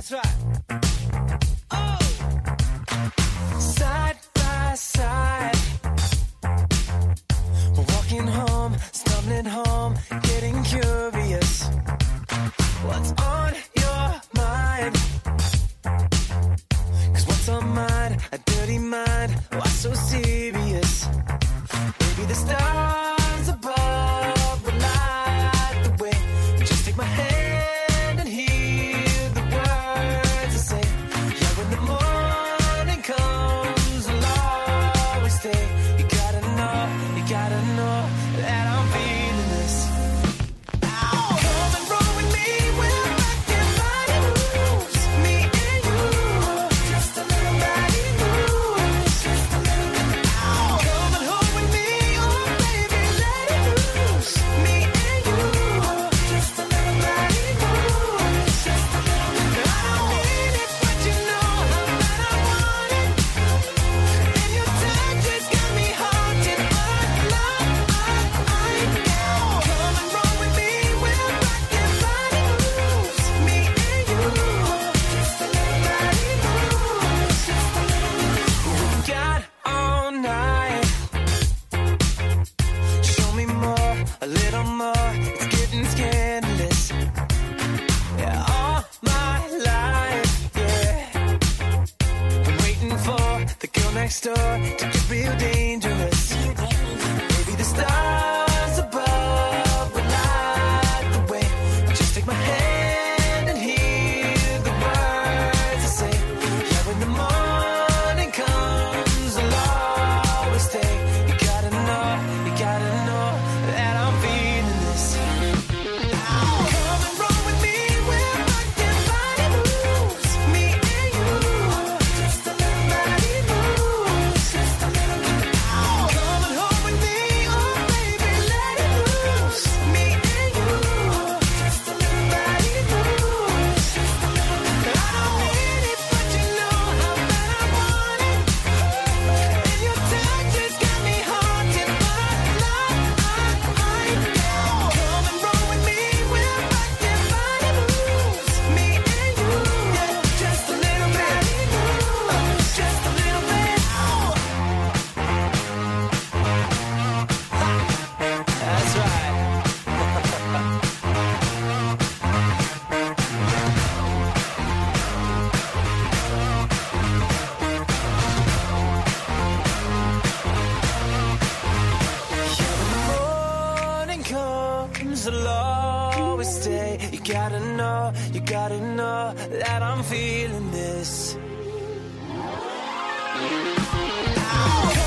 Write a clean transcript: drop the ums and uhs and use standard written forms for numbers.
That's right. Oh. Side by side, we're walking home, stumbling home, getting curious. What's on your mind? 'Cause what's on mine? A dirty mind. Why so serious? Maybe the stars above will light the way. Just take my hand and hear the words I say. Yeah, when the morning comes, I'll always stay. You gotta know that I'm feeling this. Come and roll with me, we're rockin' body moves. Me and you, just a little body moves. Just a little bit. Come and hold with me, oh baby, let it loose. Me and you, just a little body moves. Just a little bit. I don't need it, but you know how bad I want it. And your touch has got me haunted. Come and roll with me, we're rockin' body moves. Me and you, just a little body moves. Just a little bit. We got all night. Show me more, a little more. It's getting scandalous. Yeah, all my life, yeah. I'm waiting for the girl next door to get real dangerous. Maybe the stars above will light the way. Just take my hand and hear the words I say. Yeah, when the morning comes, I'll always stay. You gotta know that I'm feeling this. Come and roll with me, we're rockin' body moves. Me and you, just a little body moves. Just a little bit. Come and hold with me, oh baby, let it loose. Me and you, just a little body moves. Just a little bit. I don't need it, but you know how bad I want it. And your touch has got me haunted. Come and roll with me, we're rockin' body moves. Me and you, yeah, just a little bit. Just a little bit. That's right. Yeah, when the morning comes, I'll always stay. You gotta know that I'm feeling this. Come